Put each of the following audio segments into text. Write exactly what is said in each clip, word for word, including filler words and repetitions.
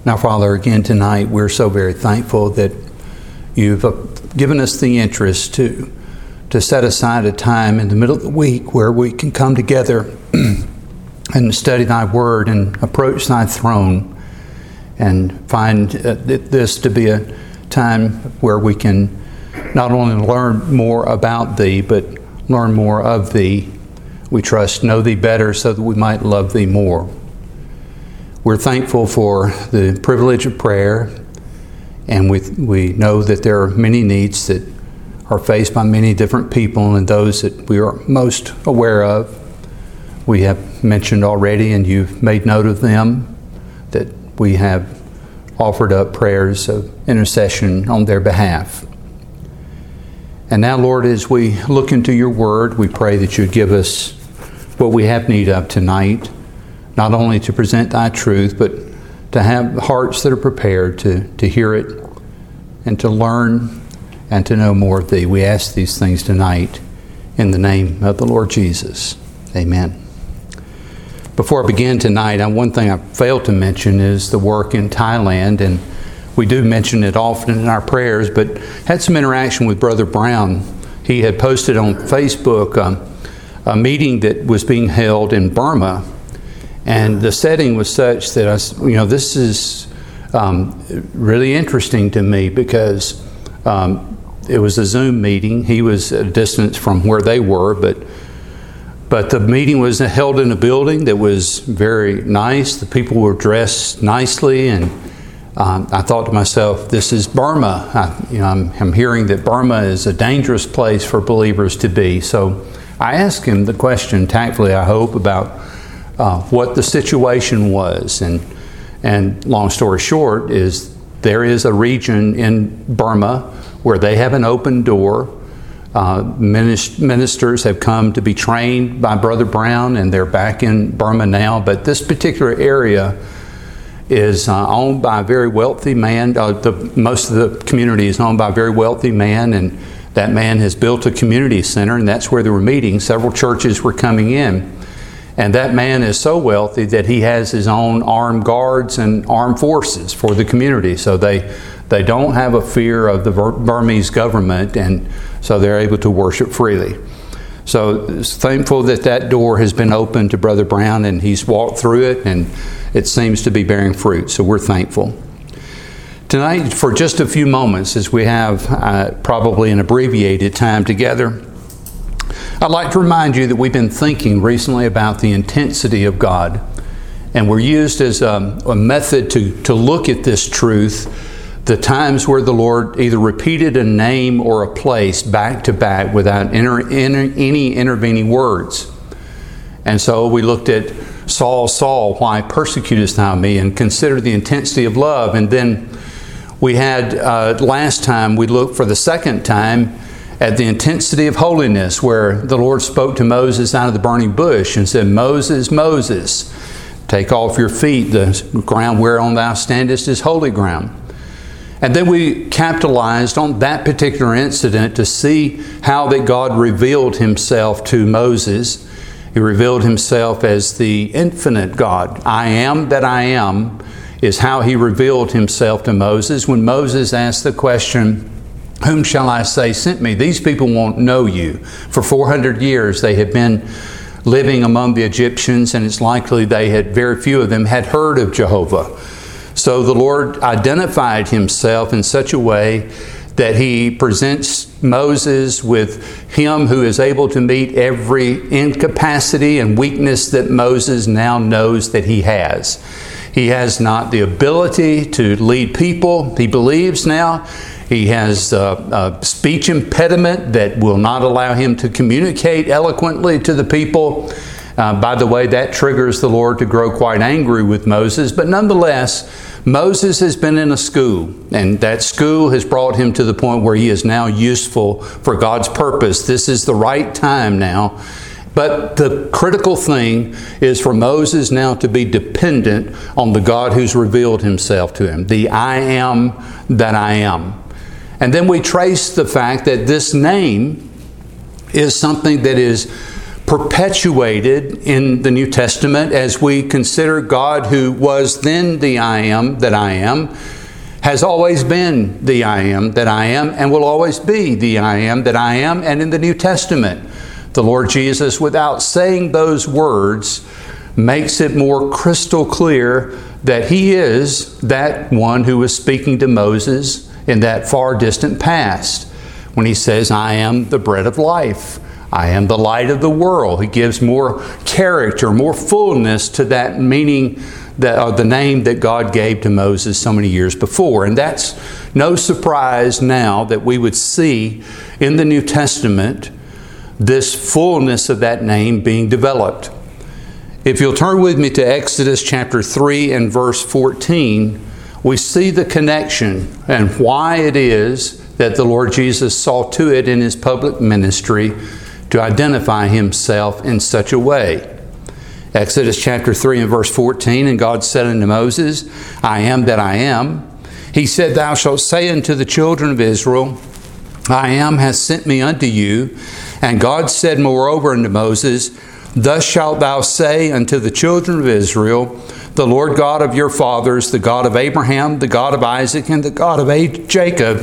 Now, Father, again tonight, we're so very thankful that you've given us the interest to, to set aside a time in the middle of the week where we can come together and study thy word and approach thy throne and find uh, this to be a time where we can not only learn more about thee, but learn more of thee. We trust, know thee better so that we might love thee more. We're thankful for the privilege of prayer, and we, we know that there are many needs that are faced by many different people, and those that we are most aware of, we have mentioned already, and you've made note of them, that we have offered up prayers of intercession on their behalf. And now, Lord, as we look into your word, we pray that you give us what we have need of tonight, not only to present thy truth, but to have hearts that are prepared to, to hear it and to learn and to know more of thee. We ask these things tonight in the name of the Lord Jesus. Amen. Before I begin tonight, one thing I failed to mention is the work in Thailand, and we do mention it often in our prayers, but had some interaction with Brother Brown. He had posted on Facebook um, a meeting that was being held in Burma, and the setting was such that I, you know, this is um, really interesting to me because um, it was a Zoom meeting. He was at a distance from where they were, but but the meeting was held in a building that was very nice. The people were dressed nicely, and um, I thought to myself, "This is Burma." I, you know, I'm, I'm hearing that Burma is a dangerous place for believers to be. So I asked him the question, tactfully, I hope, about Uh, what the situation was, and and long story short is there is a region in Burma where they have an open door. Uh, ministers have come to be trained by Brother Brown, and they're back in Burma now. But this particular area is uh, owned by a very wealthy man. Uh, the, most of the community is owned by a very wealthy man, and that man has built a community center, and that's where they were meeting. Several churches were coming in. And that man is so wealthy that he has his own armed guards and armed forces for the community. So they they don't have a fear of the Burmese government, and so they're able to worship freely. So it's thankful that that door has been opened to Brother Brown, and he's walked through it, and it seems to be bearing fruit. So we're thankful. Tonight, for just a few moments, as we have uh, probably an abbreviated time together, I'd like to remind you that we've been thinking recently about the intensity of God, and we're used as a, a method to, to look at this truth, the times where the Lord either repeated a name or a place back to back without inter, inter, any intervening words. And so we looked at Saul, Saul, why persecutest thou me, and consider the intensity of love. And then we had, uh, last time, we looked for the second time at the intensity of holiness, where the Lord spoke to Moses out of the burning bush and said, Moses, Moses, take off your feet. The ground whereon thou standest is holy ground. And then we capitalized on that particular incident to see how that God revealed himself to Moses. He revealed himself as the infinite God. I am that I am is how he revealed himself to Moses when Moses asked the question, whom shall I say sent me? These people won't know you. For four hundred years they have been living among the Egyptians, and it's likely they had, very few of them had heard of Jehovah. So the Lord identified himself in such a way that he presents Moses with him who is able to meet every incapacity and weakness that Moses now knows that he has. He has not the ability to lead people, he believes now. He has a, a speech impediment that will not allow him to communicate eloquently to the people. Uh, by the way, that triggers the Lord to grow quite angry with Moses. But nonetheless, Moses has been in a school, and that school has brought him to the point where he is now useful for God's purpose. This is the right time now. But the critical thing is for Moses now to be dependent on the God who's revealed himself to him, the I am that I am. And then we trace the fact that this name is something that is perpetuated in the New Testament as we consider God, who was then the I am that I am, has always been the I am that I am, and will always be the I am that I am. And in the New Testament, the Lord Jesus, without saying those words, makes it more crystal clear that He is that one who was speaking to Moses in that far distant past, when He says, I am the bread of life. I am the light of the world. He gives more character, more fullness to that meaning, that, or the name that God gave to Moses so many years before. And that's no surprise now that we would see in the New Testament this fullness of that name being developed. If you'll turn with me to Exodus chapter three and verse fourteen, we see the connection and why it is that the Lord Jesus saw to it in His public ministry to identify Himself in such a way. Exodus chapter three and verse fourteen, and God said unto Moses, I am that I am. He said, Thou shalt say unto the children of Israel, I am hath sent me unto you. And God said moreover unto Moses, Thus shalt thou say unto the children of Israel, The Lord God of your fathers, the God of Abraham, the God of Isaac, and the God of Jacob,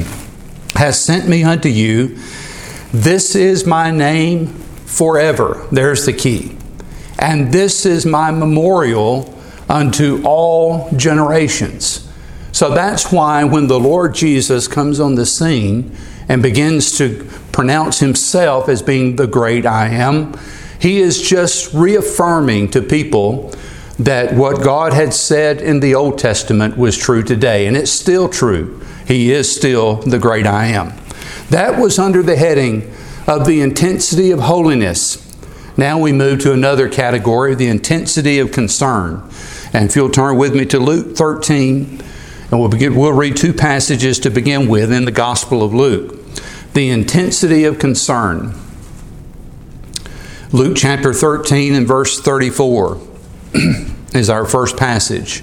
has sent me unto you. This is my name forever. There's the key. And this is my memorial unto all generations. So that's why when the Lord Jesus comes on the scene and begins to pronounce Himself as being the great I am, He is just reaffirming to people that what God had said in the Old Testament was true today. And it's still true. He is still the great I am. That was under the heading of the intensity of holiness. Now we move to another category, the intensity of concern. And if you'll turn with me to Luke thirteen, and we'll begin, we'll read two passages to begin with in the Gospel of Luke. The intensity of concern. Luke chapter thirteen and verse thirty-four is our first passage.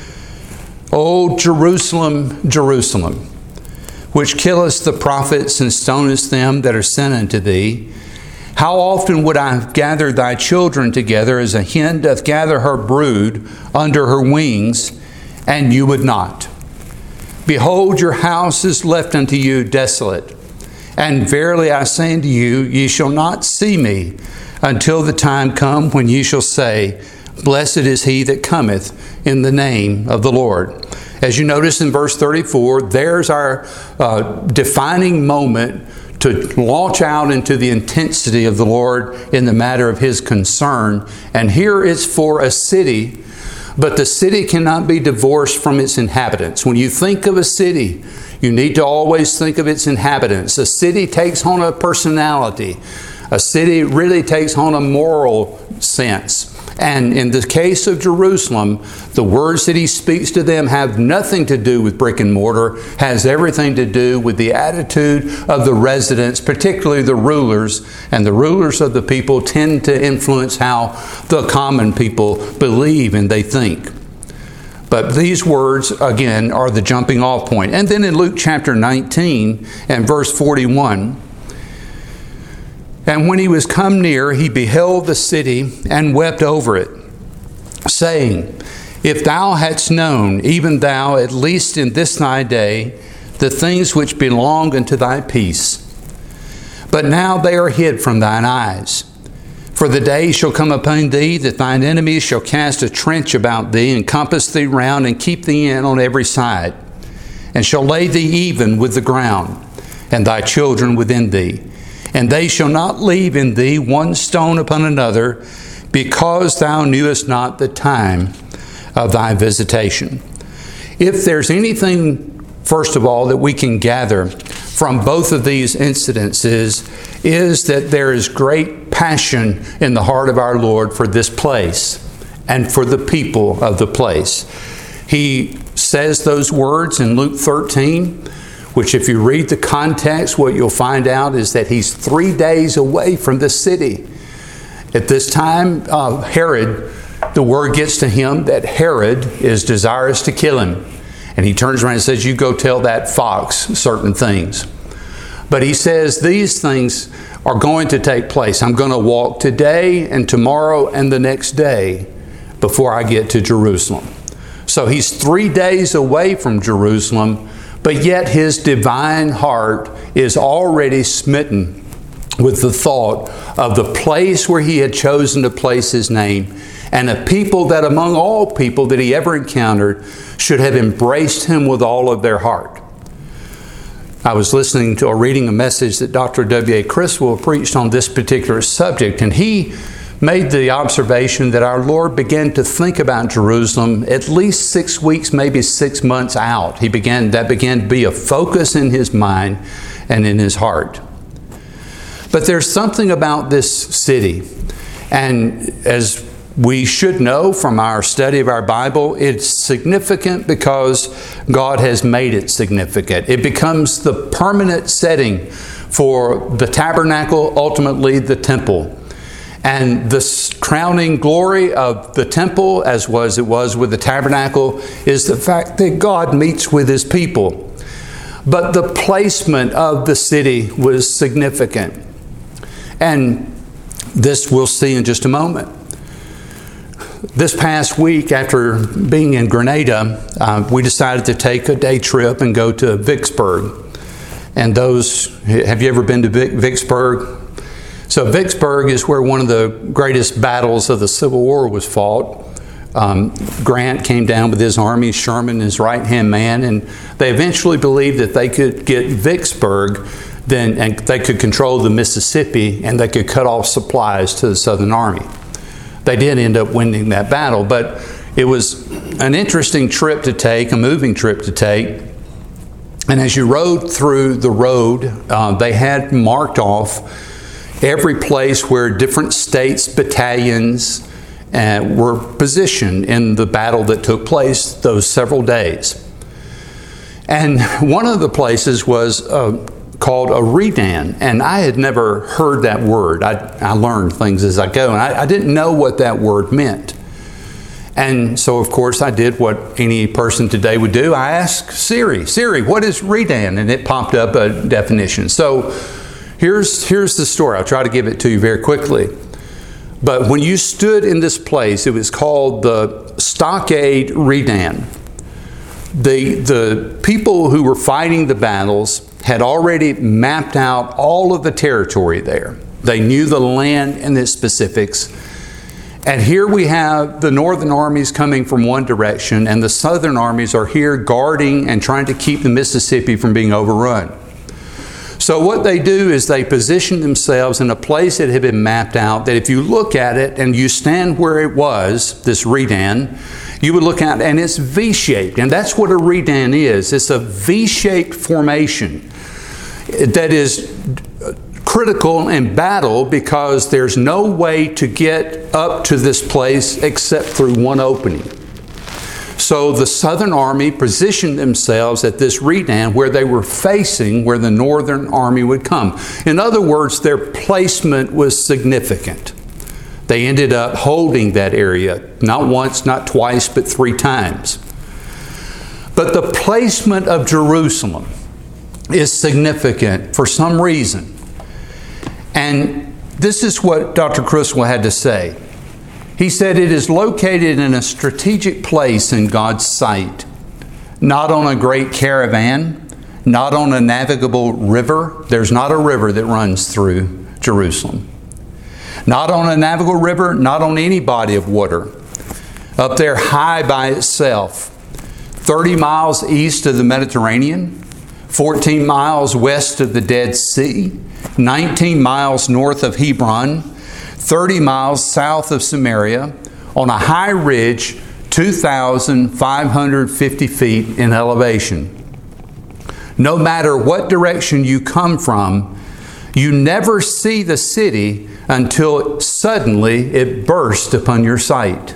O Jerusalem, Jerusalem, which killest the prophets and stonest them that are sent unto thee, how often would I have gathered thy children together as a hen doth gather her brood under her wings, and you would not. Behold, your house is left unto you desolate. And verily I say unto you, ye shall not see me until the time come when ye shall say, Blessed is he that cometh in the name of the Lord. As you notice in verse thirty-four, there's our uh, defining moment to launch out into the intensity of the Lord in the matter of His concern. And here it's for a city, but the city cannot be divorced from its inhabitants. When you think of a city, you need to always think of its inhabitants. A city takes on a personality. A city really takes on a moral sense. And in the case of Jerusalem, the words that He speaks to them have nothing to do with brick and mortar, has everything to do with the attitude of the residents, particularly the rulers. And the rulers of the people tend to influence how the common people believe and they think. But these words, again, are the jumping off point. And then in Luke chapter nineteen and verse forty-one, and when he was come near, he beheld the city and wept over it, saying, If thou hadst known, even thou, at least in this thy day, the things which belong unto thy peace. But now they are hid from thine eyes. For the day shall come upon thee that thine enemies shall cast a trench about thee, and compass thee round, and keep thee in on every side, and shall lay thee even with the ground, and thy children within thee. And they shall not leave in thee one stone upon another, because thou knewest not the time of thy visitation. If there's anything, first of all, that we can gather from both of these incidences, is that there is great passion in the heart of our Lord for this place and for the people of the place. He says those words in Luke thirteen, which if you read the context, what you'll find out is that He's three days away from the city. At this time, uh, Herod, the word gets to him that Herod is desirous to kill him. And he turns around and says, you go tell that fox certain things. But he says these things are going to take place. I'm going to walk today and tomorrow and the next day before I get to Jerusalem. So he's three days away from Jerusalem, but yet his divine heart is already smitten with the thought of the place where he had chosen to place his name, and a people that among all people that he ever encountered should have embraced him with all of their heart. I was listening to or reading a message that Doctor W A Criswell preached on this particular subject, and he made the observation that our Lord began to think about Jerusalem at least six weeks, maybe six months out. He began, that began to be a focus in his mind and in his heart. But there's something about this city, and as we should know from our study of our Bible, it's significant because God has made it significant. It becomes the permanent setting for the tabernacle, ultimately the temple. And the crowning glory of the temple, as was it was with the tabernacle, is the fact that God meets with His people. But the placement of the city was significant. And this we'll see in just a moment. This past week, after being in Grenada, uh, we decided to take a day trip and go to Vicksburg. And those, have you ever been to Vicksburg? So Vicksburg is where one of the greatest battles of the Civil War was fought. Um, Grant came down with his army, Sherman his right-hand man, and they eventually believed that they could get Vicksburg, then and they could control the Mississippi, and they could cut off supplies to the Southern Army. They did end up winning that battle, but it was an interesting trip to take, a moving trip to take. And as you rode through the road, uh, they had marked off every place where different states' battalions uh, were positioned in the battle that took place those several days. And one of the places was uh, called a redan, and I had never heard that word. I, I learned things as I go, and I, I didn't know what that word meant. And so, of course, I did what any person today would do. I asked Siri, Siri, what is redan? And it popped up a definition. So here's, here's the story. I'll try to give it to you very quickly. But when you stood in this place, it was called the Stockade Redan. The, the people who were fighting the battles had already mapped out all of the territory there. They knew the land and the specifics. And here we have the northern armies coming from one direction, and the southern armies are here guarding and trying to keep the Mississippi from being overrun. So what they do is they position themselves in a place that had been mapped out, that if you look at it and you stand where it was, this redan, you would look at it and it's V-shaped. And that's what a redan is. It's a V-shaped formation that is critical in battle because there's no way to get up to this place except through one opening. So the Southern Army positioned themselves at this redan where they were facing where the Northern Army would come. In other words, their placement was significant. They ended up holding that area, not once, not twice, but three times. But the placement of Jerusalem is significant for some reason. And this is what Doctor Criswell had to say. He said it is located in a strategic place in God's sight, not on a great caravan, not on a navigable river. There's not a river that runs through Jerusalem. Not on a navigable river, not on any body of water. Up there high by itself, thirty miles east of the Mediterranean, fourteen miles west of the Dead Sea, nineteen miles north of Hebron, thirty miles south of Samaria, on a high ridge, two thousand five hundred fifty feet in elevation. No matter what direction you come from, you never see the city until suddenly it bursts upon your sight.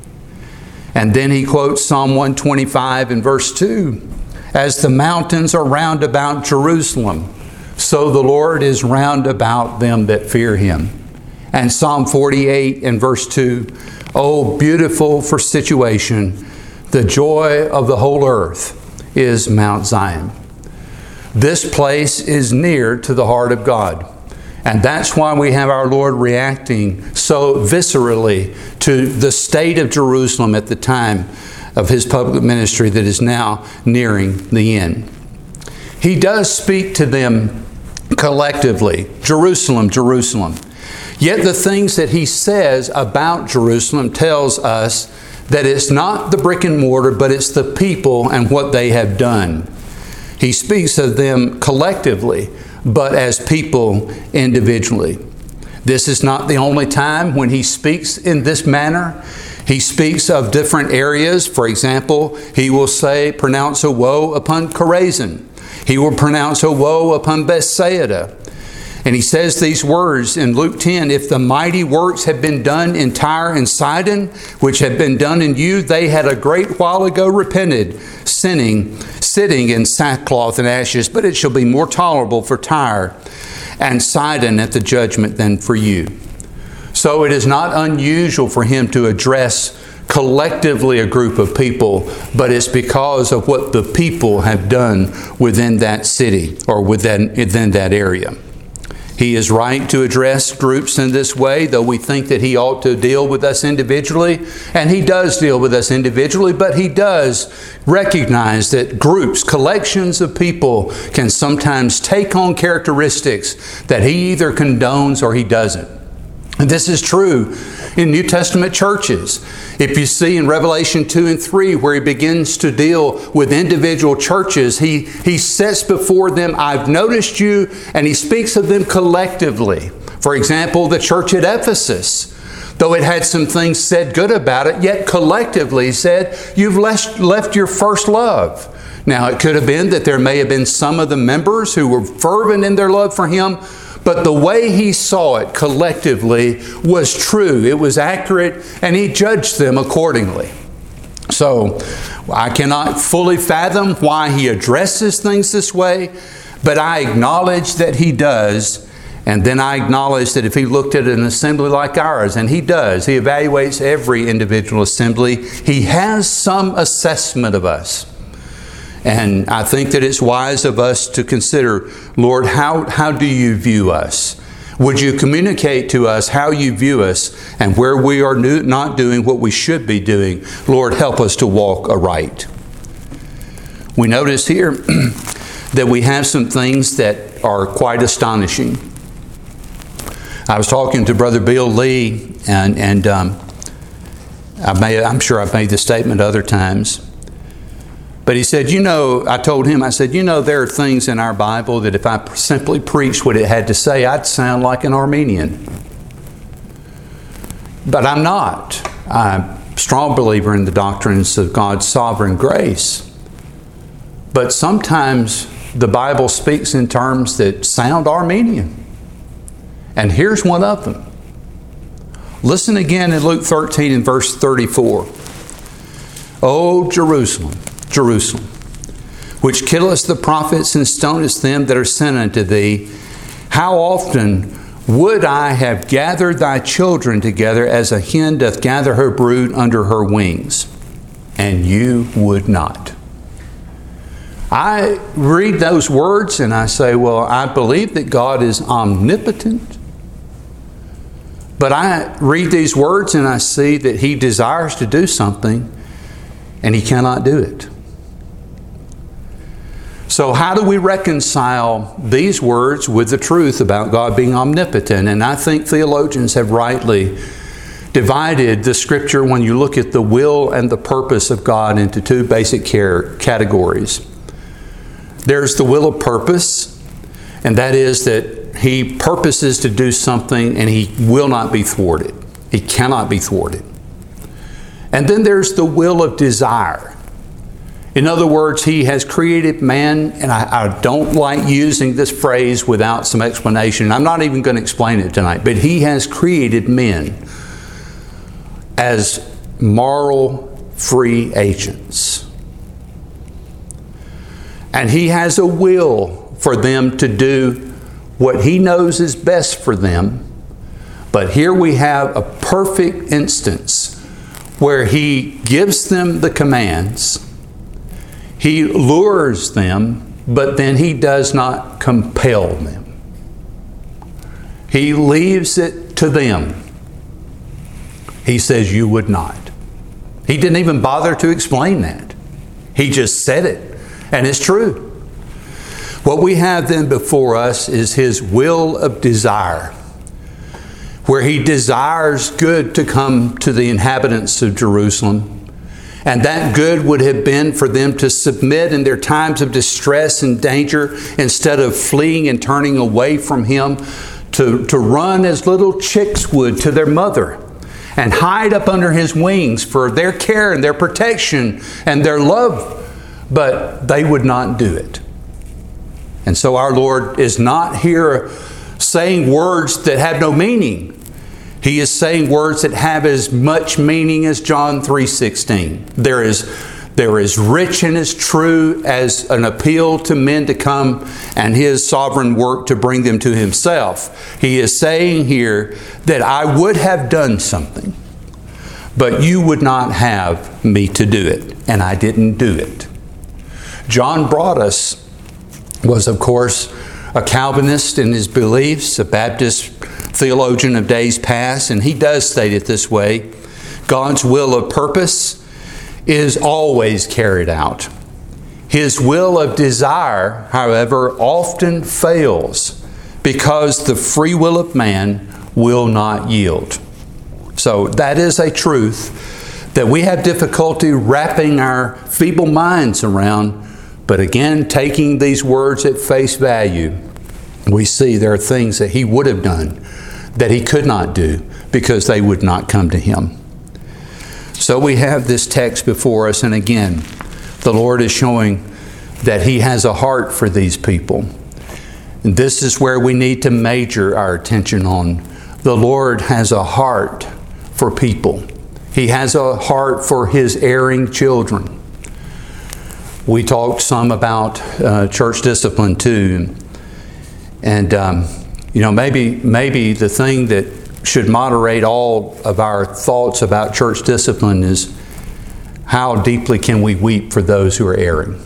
And then he quotes Psalm one twenty-five in verse two. As the mountains are round about Jerusalem, so the Lord is round about them that fear Him. And Psalm forty-eight in verse two, oh, beautiful for situation, the joy of the whole earth is Mount Zion. This place is near to the heart of God. And that's why we have our Lord reacting so viscerally to the state of Jerusalem at the time of His public ministry that is now nearing the end. He does speak to them collectively, Jerusalem, Jerusalem. Yet the things that He says about Jerusalem tells us that it's not the brick and mortar, but it's the people and what they have done. He speaks of them collectively, but as people individually. This is not the only time when He speaks in this manner. He speaks of different areas. For example, He will say, pronounce a woe upon Chorazin. He will pronounce a woe upon Bethsaida. And He says these words in Luke ten, if the mighty works had been done in Tyre and Sidon, which have been done in you, they had a great while ago repented, sinning, sitting in sackcloth and ashes. But it shall be more tolerable for Tyre and Sidon at the judgment than for you. So it is not unusual for Him to address collectively a group of people, but it's because of what the people have done within that city or within, within that area. He is right to address groups in this way, though we think that He ought to deal with us individually. And He does deal with us individually, but He does recognize that groups, collections of people can sometimes take on characteristics that He either condones or He doesn't. And this is true in New Testament churches. If you see in Revelation two and three where He begins to deal with individual churches, He, he sets before them, I've noticed you, and He speaks of them collectively. For example, the church at Ephesus, though it had some things said good about it, yet collectively He said, you've left, left your first love. Now, it could have been that there may have been some of the members who were fervent in their love for Him, but the way He saw it collectively was true. It was accurate, and He judged them accordingly. So, I cannot fully fathom why He addresses things this way, but I acknowledge that He does. And then I acknowledge that if He looked at an assembly like ours, and He does, He evaluates every individual assembly, He has some assessment of us. And I think that it's wise of us to consider, Lord, how, how do you view us? Would you communicate to us how you view us and where we are not doing what we should be doing? Lord, help us to walk aright. We notice here that we have some things that are quite astonishing. I was talking to Brother Bill Lee, and, and um, I may, I'm sure I've made this statement other times. But he said, you know, I told him, I said, you know, there are things in our Bible that if I simply preached what it had to say, I'd sound like an Arminian. But I'm not. I'm a strong believer in the doctrines of God's sovereign grace. But sometimes the Bible speaks in terms that sound Arminian. And here's one of them. Listen again in Luke thirteen and verse thirty-four. O Jerusalem, Jerusalem, which killest the prophets and stonest them that are sent unto thee, how often would I have gathered thy children together as a hen doth gather her brood under her wings, and you would not. I read those words and I say, well, I believe that God is omnipotent. But I read these words and I see that He desires to do something and He cannot do it. So how do we reconcile these words with the truth about God being omnipotent? And I think theologians have rightly divided the Scripture when you look at the will and the purpose of God into two basic categories. There's the will of purpose, and that is that He purposes to do something and He will not be thwarted. He cannot be thwarted. And then there's the will of desire. In other words, He has created man, and I, I don't like using this phrase without some explanation. I'm not even going to explain it tonight, but He has created men as moral free agents. And He has a will for them to do what He knows is best for them. But here we have a perfect instance where He gives them the commands. He lures them, but then He does not compel them. He leaves it to them. He says, you would not. He didn't even bother to explain that. He just said it, and it's true. What we have then before us is His will of desire, where He desires good to come to the inhabitants of Jerusalem. And that good would have been for them to submit in their times of distress and danger, instead of fleeing and turning away from Him, to, to run as little chicks would to their mother and hide up under His wings for their care and their protection and their love. But they would not do it. And so our Lord is not here saying words that have no meaning. He is saying words that have as much meaning as John three sixteen. There is, there is rich and as true as an appeal to men to come and His sovereign work to bring them to Himself. He is saying here that I would have done something, but you would not have me to do it, and I didn't do it. John Broadus was, of course, a Calvinist in his beliefs, a Baptist theologian of days past, and he does state it this way: God's will of purpose is always carried out. His will of desire, however, often fails because the free will of man will not yield. So that is a truth that we have difficulty wrapping our feeble minds around. But again, taking these words at face value, we see there are things that He would have done that He could not do because they would not come to Him. So we have this text before us, and again, the Lord is showing that He has a heart for these people. And this is where we need to major our attention on. The Lord has a heart for people. He has a heart for His erring children. We talked some about uh, church discipline too. And, um, you know, maybe, maybe the thing that should moderate all of our thoughts about church discipline is how deeply can we weep for those who are erring?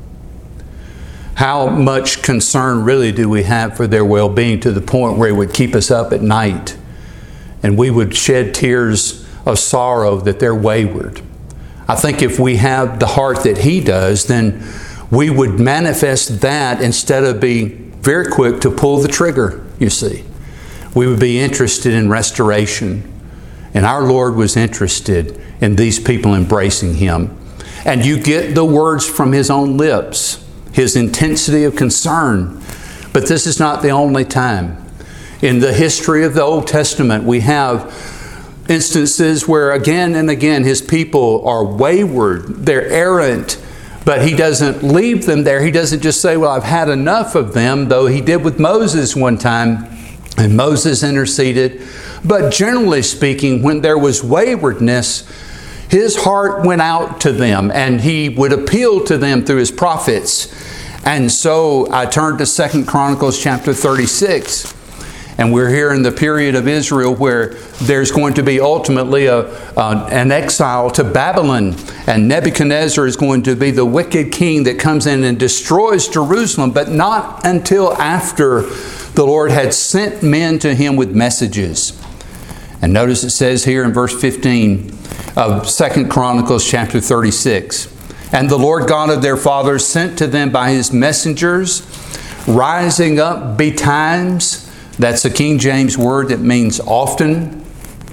How much concern really do we have for their well-being, to the point where it would keep us up at night and we would shed tears of sorrow that they're wayward? I think if we have the heart that He does, then we would manifest that instead of being very quick to pull the trigger, you see. We would be interested in restoration. And our Lord was interested in these people embracing Him. And you get the words from His own lips, His intensity of concern. But this is not the only time. In the history of the Old Testament, we have instances where again and again His people are wayward, they're errant, but He doesn't leave them there. He doesn't just say, well, I've had enough of them, though He did with Moses one time, and Moses interceded. But generally speaking, when there was waywardness, His heart went out to them, and He would appeal to them through His prophets. And so I turn to Second Chronicles chapter thirty-six. And we're here in the period of Israel where there's going to be ultimately a, uh, an exile to Babylon. And Nebuchadnezzar is going to be the wicked king that comes in and destroys Jerusalem, but not until after the Lord had sent men to him with messages. And notice it says here in verse fifteen of Second Chronicles chapter thirty-six, "And the Lord God of their fathers sent to them by His messengers, rising up betimes." That's a King James word that means often.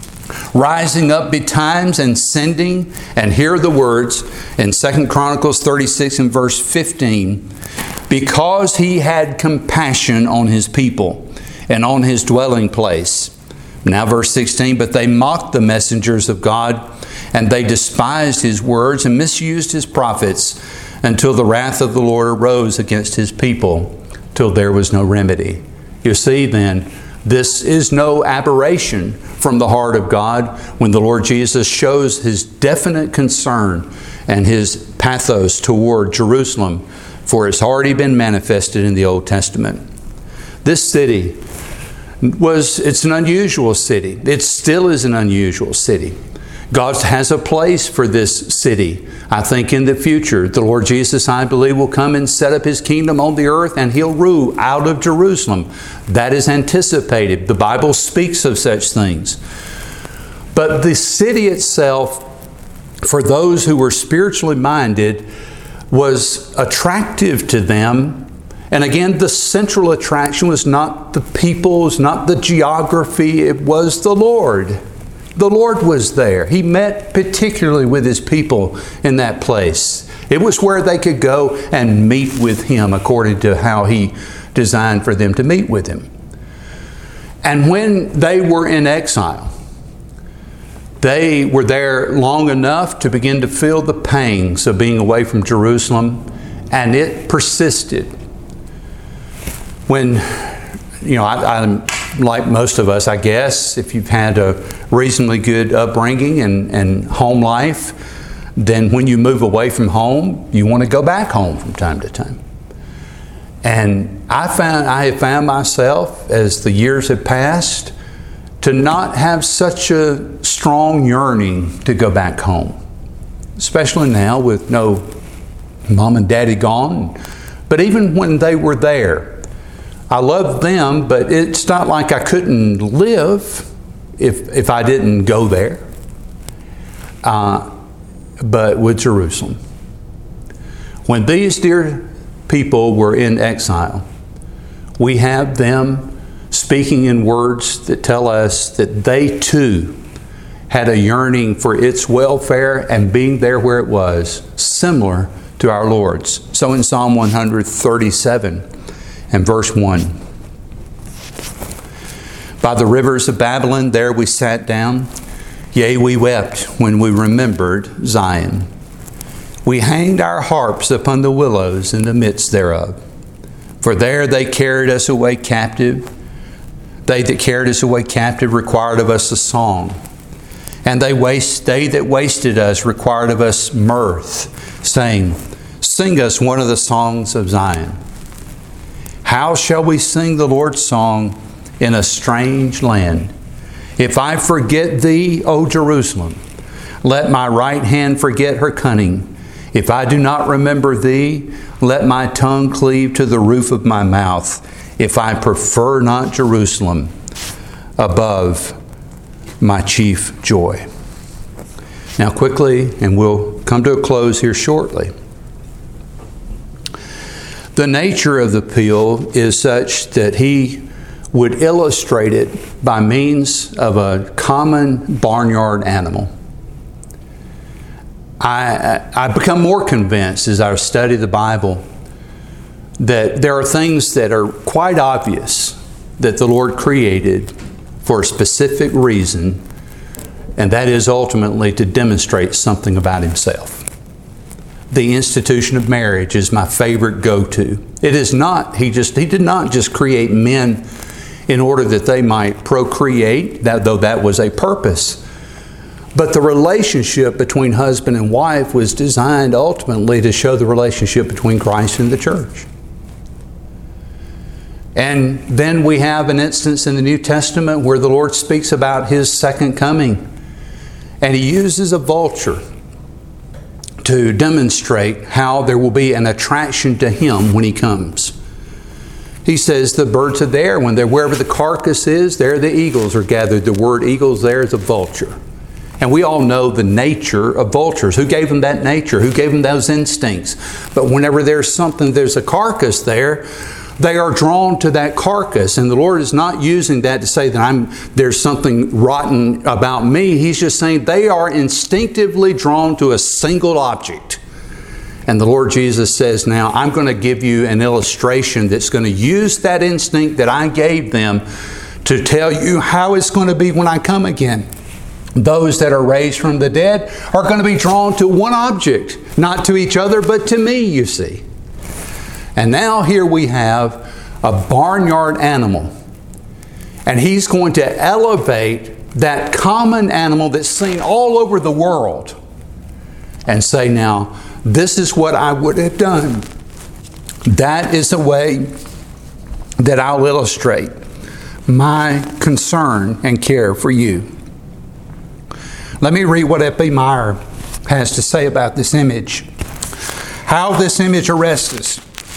Rising up betimes and sending. And here are the words in Second Chronicles thirty-six and verse fifteen. "Because He had compassion on His people and on His dwelling place." Now verse sixteen, "But they mocked the messengers of God, and they despised His words and misused His prophets, until the wrath of the Lord arose against His people, till there was no remedy." You see then, this is no aberration from the heart of God when the Lord Jesus shows His definite concern and His pathos toward Jerusalem, for it's already been manifested in the Old Testament. This city was, it's an unusual city. It still is an unusual city. God has a place for this city. I think in the future, the Lord Jesus, I believe, will come and set up His kingdom on the earth, and He'll rule out of Jerusalem. That is anticipated. The Bible speaks of such things. But the city itself, for those who were spiritually minded, was attractive to them. And again, the central attraction was not the people, it was not the geography, it was the Lord. The Lord was there. He met particularly with His people in that place. It was where they could go and meet with Him according to how He designed for them to meet with Him. And when they were in exile, they were there long enough to begin to feel the pangs of being away from Jerusalem, and it persisted. When, you know, I, I'm like most of us, I guess, if you've had a reasonably good upbringing and, and home life, then when you move away from home, you want to go back home from time to time. And I found I have found myself, as the years have passed, to not have such a strong yearning to go back home. Especially now with no mom and daddy gone. But even when they were there, I loved them, but it's not like I couldn't live if, if I didn't go there. Uh, but with Jerusalem. When these dear people were in exile, we have them speaking in words that tell us that they too had a yearning for its welfare and being there where it was, similar to our Lord's. So in Psalm one thirty-seven and verse one, by the rivers of Babylon, there we sat down. Yea, we wept when we remembered Zion. We hanged our harps upon the willows in the midst thereof. For there they carried us away captive. They that carried us away captive required of us a song. And they waste, they that wasted us required of us mirth, saying, Sing us one of the songs of Zion. How shall we sing the Lord's song in a strange land? If I forget thee, O Jerusalem, let my right hand forget her cunning. If I do not remember thee, let my tongue cleave to the roof of my mouth. If I prefer not Jerusalem above my chief joy. Now quickly, and we'll come to a close here shortly. The nature of the appeal is such that he would illustrate it by means of a common barnyard animal. I, I become more convinced as I study the Bible that there are things that are quite obvious that the Lord created for a specific reason, and that is ultimately to demonstrate something about Himself. The institution of marriage is my favorite go-to. It is not, He just He did not just create men in order that they might procreate, that, though that was a purpose. But the relationship between husband and wife was designed ultimately to show the relationship between Christ and the church. And then we have an instance in the New Testament where the Lord speaks about His second coming. And He uses a vulture to demonstrate how there will be an attraction to Him when He comes. He says the birds of the air, when they're wherever the carcass is, there the eagles are gathered. The word eagles there is a vulture. And we all know the nature of vultures. Who gave them that nature? Who gave them those instincts? But whenever there's something, there's a carcass there, they are drawn to that carcass. And the Lord is not using that to say that I'm there's something rotten about me. He's just saying they are instinctively drawn to a single object. And the Lord Jesus says, now I'm going to give you an illustration that's going to use that instinct that I gave them to tell you how it's going to be when I come again. Those that are raised from the dead are going to be drawn to one object, not to each other, but to me, you see. And now here we have a barnyard animal. And He's going to elevate that common animal that's seen all over the world and say, now, this is what I would have done. That is the way that I'll illustrate my concern and care for you. Let me read what F B Meyer has to say about this image. How this image arrests us.